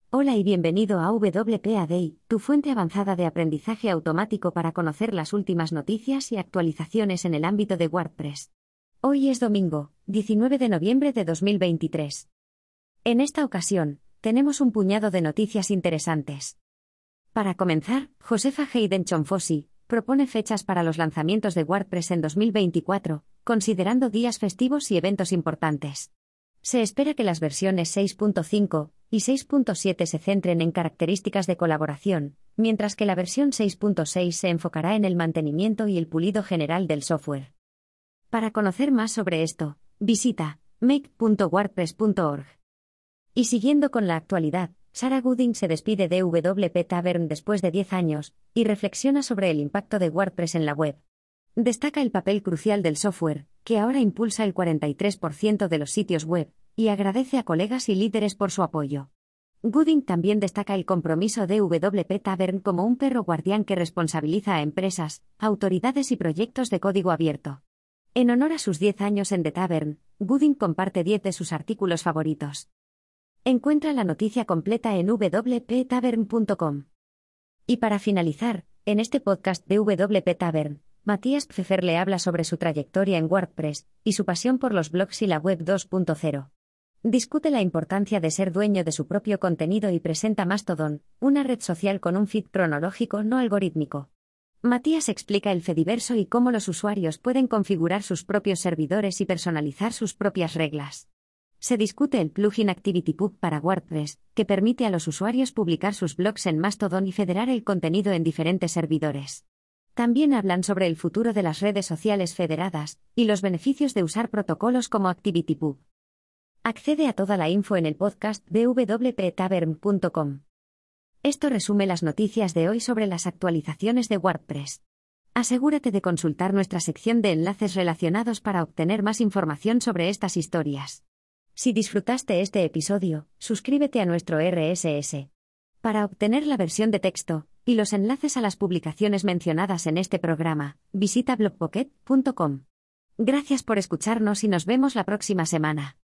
Hola y bienvenido a WPA Day, tu fuente avanzada de aprendizaje automático para conocer las últimas noticias y actualizaciones en el ámbito de WordPress. Hoy es domingo, 19 de noviembre de 2023. En esta ocasión, tenemos un puñado de noticias interesantes. Para comenzar, Josefa Hayden Chonfosi propone fechas para los lanzamientos de WordPress en 2024, considerando días festivos y eventos importantes. Se espera que las versiones 6.5 y 6.7 se centren en características de colaboración, mientras que la versión 6.6 se enfocará en el mantenimiento y el pulido general del software. Para conocer más sobre esto, visita make.wordpress.org. Y siguiendo con la actualidad, Sarah Gooding se despide de WP Tavern después de 10 años, y reflexiona sobre el impacto de WordPress en la web. Destaca el papel crucial del software, que ahora impulsa el 43% de los sitios web, y agradece a colegas y líderes por su apoyo. Gooding también destaca el compromiso de WP Tavern como un perro guardián que responsabiliza a empresas, autoridades y proyectos de código abierto. En honor a sus 10 años en The Tavern, Gooding comparte 10 de sus artículos favoritos. Encuentra la noticia completa en wptavern.com. Y para finalizar, en este podcast de WP Tavern, Matías Pfeffer le habla sobre su trayectoria en WordPress y su pasión por los blogs y la web 2.0. Discute la importancia de ser dueño de su propio contenido y presenta Mastodon, una red social con un feed cronológico no algorítmico. Matías explica el Fediverso y cómo los usuarios pueden configurar sus propios servidores y personalizar sus propias reglas. Se discute el plugin ActivityPub para WordPress, que permite a los usuarios publicar sus blogs en Mastodon y federar el contenido en diferentes servidores. También hablan sobre el futuro de las redes sociales federadas y los beneficios de usar protocolos como ActivityPub. Accede a toda la info en el podcast de wptavern.com. Esto resume las noticias de hoy sobre las actualizaciones de WordPress. Asegúrate de consultar nuestra sección de enlaces relacionados para obtener más información sobre estas historias. Si disfrutaste este episodio, suscríbete a nuestro RSS. Para obtener la versión de texto y los enlaces a las publicaciones mencionadas en este programa, visita blogpocket.com. Gracias por escucharnos y nos vemos la próxima semana.